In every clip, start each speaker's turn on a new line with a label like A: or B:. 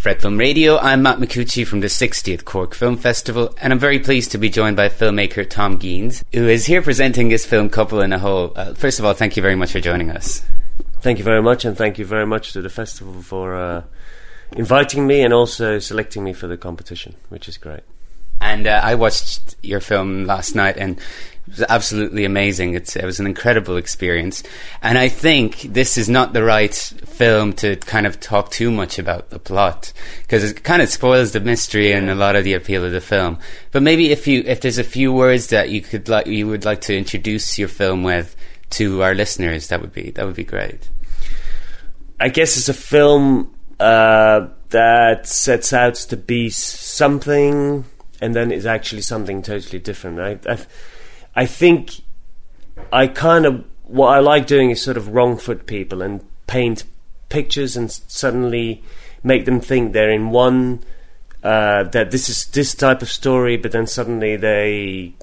A: Fred Film Radio, I'm Matt Micucci from the 60th Cork Film Festival, and I'm very pleased to be joined by filmmaker Tom Geens, who is here presenting his film Couple in a Hole. First of all, thank you very much for joining us.
B: Thank you very much, and thank you very much to the festival for inviting me and also selecting me for the competition, which is great.
A: And I watched your film last night, and it was absolutely amazing. It was an incredible experience. And I think this is not the right film to kind of talk too much about the plot, because it kind of spoils the mystery and a lot of the appeal of the film. But maybe if there's a few words that you would like to introduce your film with to our listeners, that would be great.
B: I guess it's a film that sets out to be something, and then is actually something totally different. I think what I like doing is sort of wrong foot people and paint pictures and suddenly make them think they're in one, that this is this type of story, but then suddenly they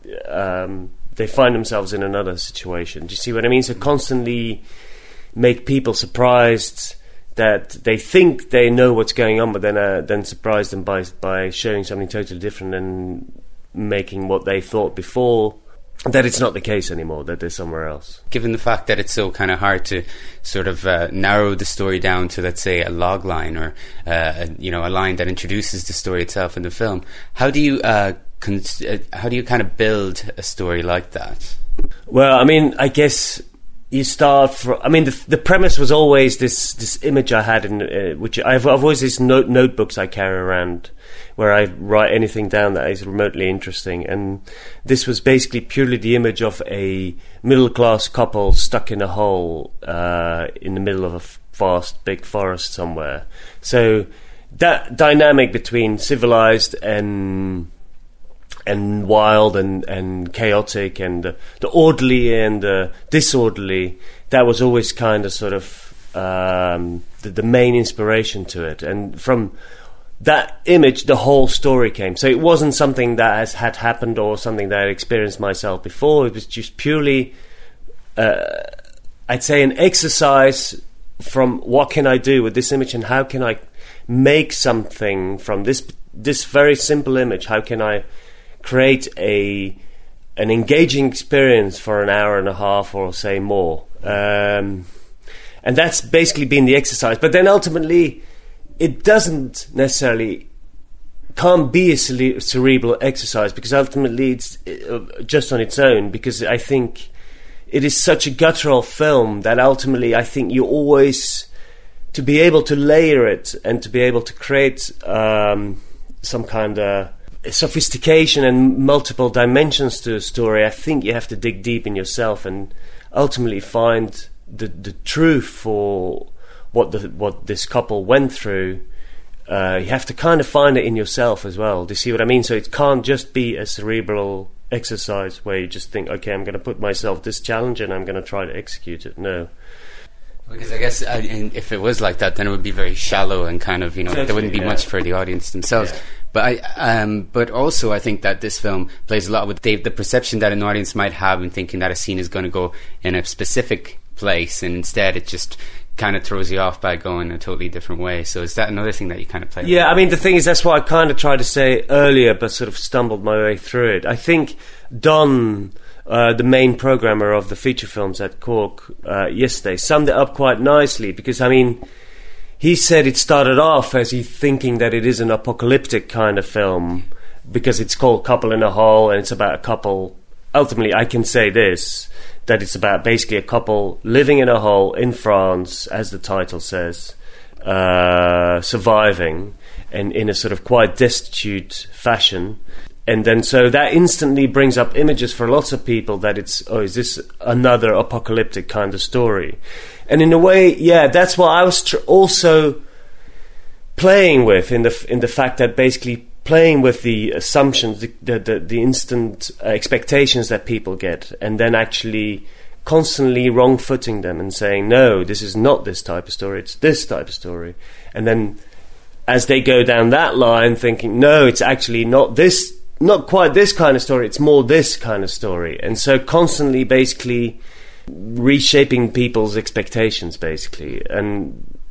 B: find themselves in another situation. Do you see what I mean? So constantly make people surprised that they think they know what's going on, but then surprise them by showing something totally different and making what they thought before that it's not the case anymore, that they're somewhere else.
A: Given the fact that it's so kind of hard to sort of narrow the story down to, let's say, a log line or a line that introduces the story itself in the film, how do you kind of build a story like that?
B: Well, I mean, I guess you start from... I mean, the premise was always this image I had, in which I've always these notebooks I carry around where I write anything down that is remotely interesting. And this was basically purely the image of a middle-class couple stuck in a hole in the middle of a vast, big forest somewhere. So that dynamic between civilized and wild and chaotic and the orderly and the disorderly, that was always kind of sort of the main inspiration to it. And from that image, the whole story came. So it wasn't something that had happened or something that I experienced myself before. It was just purely, I'd say, an exercise from what can I do with this image and how can I make something from this very simple image. How can I create an engaging experience for an hour and a half or say more? And that's basically been the exercise. But then ultimately, it can't be a cerebral exercise, because ultimately it's just on its own, because I think it is such a guttural film that ultimately I think you always, to be able to layer it and to be able to create some kind of sophistication and multiple dimensions to a story, I think you have to dig deep in yourself and ultimately find the truth for what this couple went through. You have to kind of find it in yourself as well. Do you see what I mean? So it can't just be a cerebral exercise where you just think, okay, I'm going to put myself this challenge and I'm going to try to execute it. No.
A: Because I guess if it was like that, then it would be very shallow and kind of, there wouldn't be much for the audience themselves. Yeah. But also I think that this film plays a lot with the perception that an audience might have in thinking that a scene is going to go in a specific place, and instead it just kind of throws you off by going a totally different way. So is that another thing that you kind of play with?
B: Yeah, I mean, the thing is, that's what I kind of tried to say earlier, but sort of stumbled my way through it. I think Don, the main programmer of the feature films at Cork yesterday, summed it up quite nicely, because, I mean, he said it started off as he thinking that it is an apocalyptic kind of film, because it's called Couple in a Hole, and it's about a couple. Ultimately, I can say this, that it's about basically a couple living in a hole in France, as the title says, surviving, and in a sort of quite destitute fashion. And then so that instantly brings up images for lots of people that it's, is this another apocalyptic kind of story? And in a way, yeah, that's what I was also playing with, in the fact that basically playing with the assumptions, the instant expectations that people get, and then actually constantly wrong-footing them and saying, no, this is not this type of story, it's this type of story. And then as they go down that line thinking, no, it's actually not quite this kind of story, it's more this kind of story. And so constantly basically reshaping people's expectations, basically. And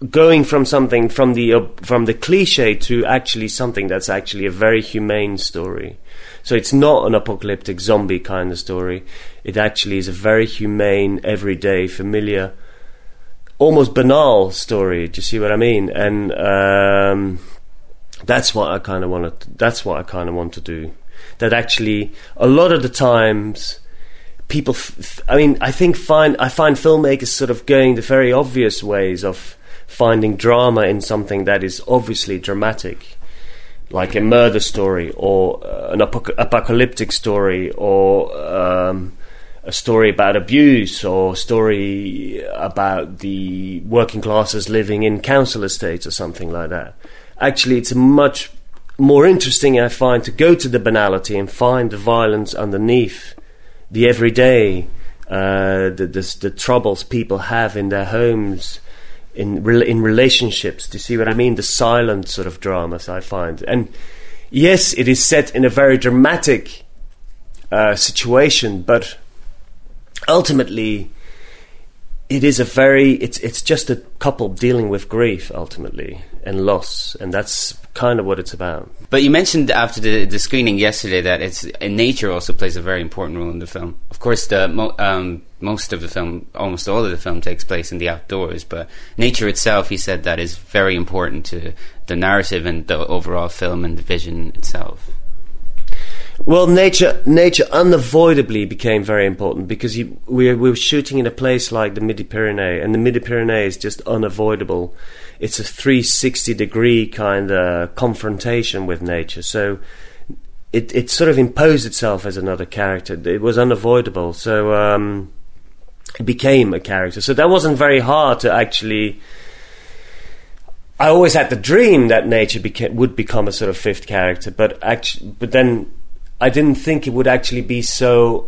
B: going from something from the cliche to actually something that's actually a very humane story. So it's not an apocalyptic zombie kind of story. It actually is a very humane, everyday, familiar, almost banal story. Do you see what I mean? And that's what I kind of want to. That's what I kind of want to do. That actually, a lot of the times, people. I find filmmakers sort of going the very obvious ways of finding drama in something that is obviously dramatic, like a murder story or an apocalyptic story, or a story about abuse, or a story about the working classes living in council estates or something like that. Actually, it's much more interesting, I find, to go to the banality and find the violence underneath, the everyday, the troubles people have in their homes, in relationships. Do you see what I mean? The silent sort of dramas, I find. And yes, it is set in a very dramatic situation, but ultimately it is it's just a couple dealing with grief, ultimately, and loss, and that's kind of what it's about.
A: But you mentioned after the screening yesterday that nature also plays a very important role in the film. Of course, most of the film, almost all of the film, takes place in the outdoors, but nature itself, he said, that is very important to the narrative and the overall film and the vision itself.
B: Well, nature unavoidably became very important because we were shooting in a place like the Midi-Pyrenees, and the Midi-Pyrenees is just unavoidable. It's a 360-degree kind of confrontation with nature, so it sort of imposed itself as another character. It was unavoidable, so it became a character. So that wasn't very hard to actually. I always had the dream that nature would become a sort of fifth character, but then I didn't think it would actually be so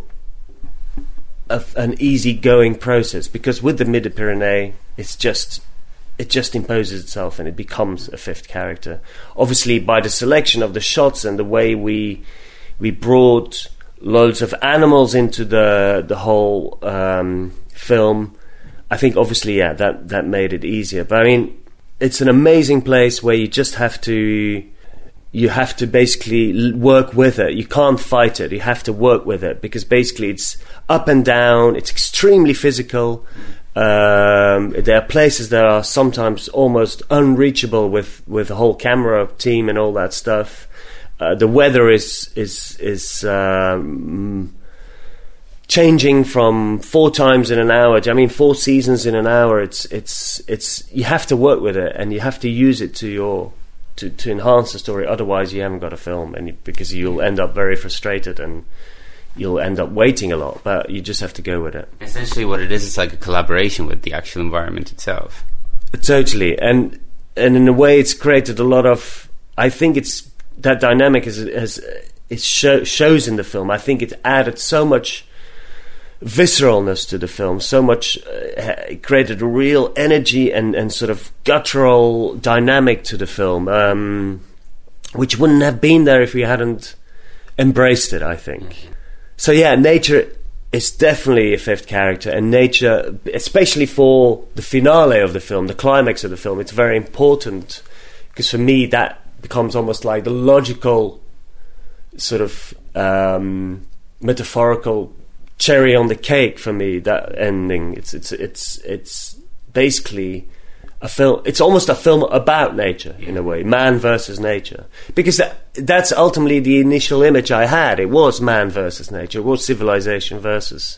B: an easy-going process, because with the Midi-Pyrenees, it just imposes itself and it becomes a fifth character. Obviously, by the selection of the shots and the way we brought loads of animals into the whole film, I think obviously, yeah, that made it easier. But I mean, it's an amazing place where you just have to basically work with it. You can't fight it. You have to work with it, because basically it's up and down. It's extremely physical. There are places that are sometimes almost unreachable with the whole camera team and all that stuff. The weather is changing from 4 times in an hour. I mean, 4 seasons in an hour. It's you have to work with it, and you have to use it to enhance the story. Otherwise, you haven't got a film, because you'll end up very frustrated and you'll end up waiting a lot. But you just have to go with it.
A: Essentially, what it is, it's like a collaboration with the actual environment itself.
B: Totally, and in a way, it's created a lot of. I think it's that dynamic shows in the film. I think it added so much visceralness to the film, so much it created a real energy and sort of guttural dynamic to the film, which wouldn't have been there if we hadn't embraced it, I think. So yeah, nature is definitely a fifth character, and nature, especially for the finale of the film, the climax of the film, it's very important, because for me that becomes almost like the logical sort of metaphorical cherry on the cake for me. That ending, it's basically a film. It's almost a film about nature in a way, man versus nature, because that's ultimately the initial image I had. It was man versus nature. It was civilization versus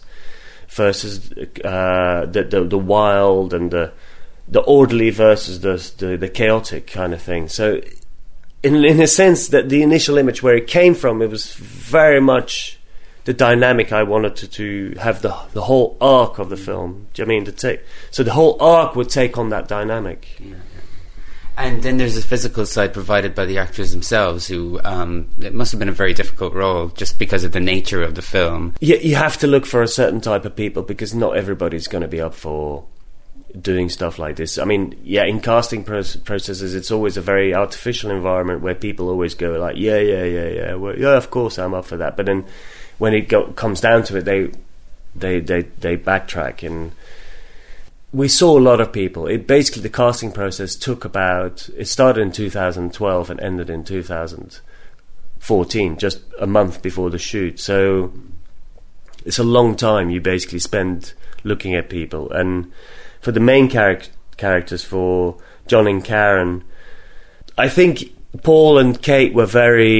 B: the wild, and the orderly versus the chaotic kind of thing. So in a sense, that the initial image where it came from, it was very much the dynamic I wanted to have the whole arc of the film. Do you know what I mean? So the whole arc would take on that dynamic.
A: Yeah. And then there's a physical side provided by the actors themselves, who it must have been a very difficult role just because of the nature of the film.
B: Yeah, you have to look for a certain type of people, because not everybody's going to be up for doing stuff like this. I mean, yeah, in casting processes, it's always a very artificial environment where people always go like, yeah, well, yeah, of course I'm up for that. But then when it comes down to it, they backtrack. And we saw a lot of people. Basically, the casting process it started in 2012 and ended in 2014, just a month before the shoot. So it's a long time you basically spend looking at people. And for the main characters, for John and Karen, I think Paul and Kate were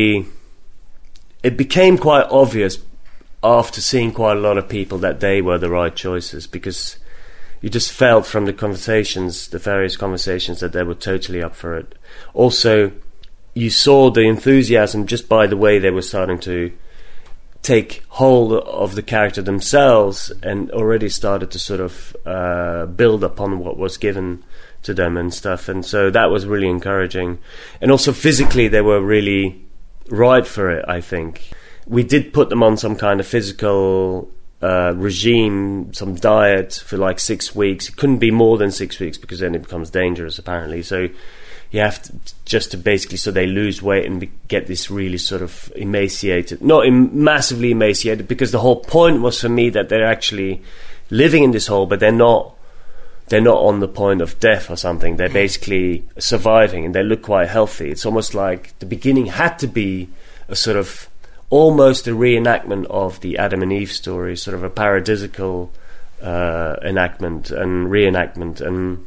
B: it became quite obvious after seeing quite a lot of people that they were the right choices, because you just felt from the various conversations, that they were totally up for it. Also, you saw the enthusiasm just by the way they were starting to take hold of the character themselves, and already started to sort of build upon what was given to them and stuff. And so that was really encouraging. And also physically, they were really right for it, I think. We did put them on some kind of physical regime, some diet for like 6 weeks. It couldn't be more than 6 weeks, because then it becomes dangerous, apparently. So you have to just to basically, so they lose weight and get this really sort of emaciated, not massively emaciated, because the whole point was for me that they're actually living in this hole, but they're not on the point of death or something. They're basically surviving, and they look quite healthy. It's almost like the beginning had to be a sort of almost a reenactment of the Adam and Eve story, sort of a paradisical enactment and reenactment. And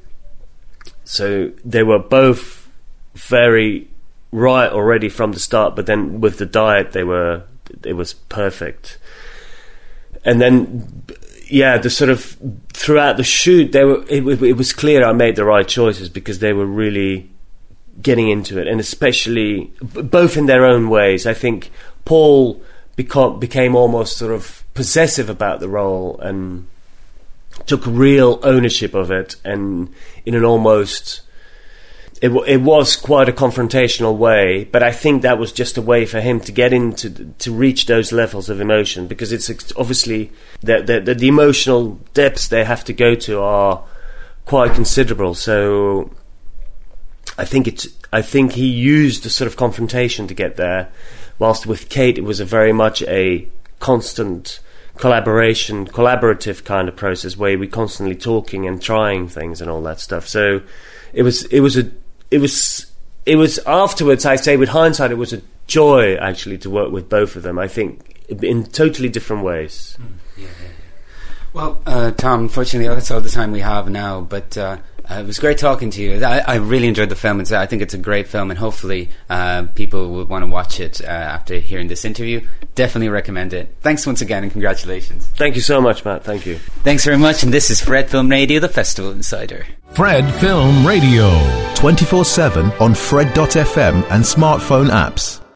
B: so they were both very right already from the start, but then with the diet, it was perfect. And then, yeah, the sort of throughout the shoot, it was clear I made the right choices, because they were really getting into it, and especially both in their own ways. I think Paul became almost sort of possessive about the role and took real ownership of it, and in an almost it was quite a confrontational way, but I think that was just a way for him to get to reach those levels of emotion, because it's obviously the emotional depths they have to go to are quite considerable. So I think he used the sort of confrontation to get there, whilst with Kate it was very much a constant collaborative kind of process, where we're constantly talking and trying things and all that stuff. So it was afterwards, I say with hindsight, it was a joy actually to work with both of them, I think, in totally different ways.
A: Yeah. Well, Tom, unfortunately that's all the time we have now, but it was great talking to you. I really enjoyed the film. I think it's a great film, and hopefully people will want to watch it after hearing this interview. Definitely recommend it. Thanks once again, and congratulations.
B: Thank you so much, Matt. Thank you.
A: Thanks very much, and this is Fred Film Radio, the Festival Insider.
C: Fred Film Radio.
D: 24/7 on Fred.fm and smartphone apps.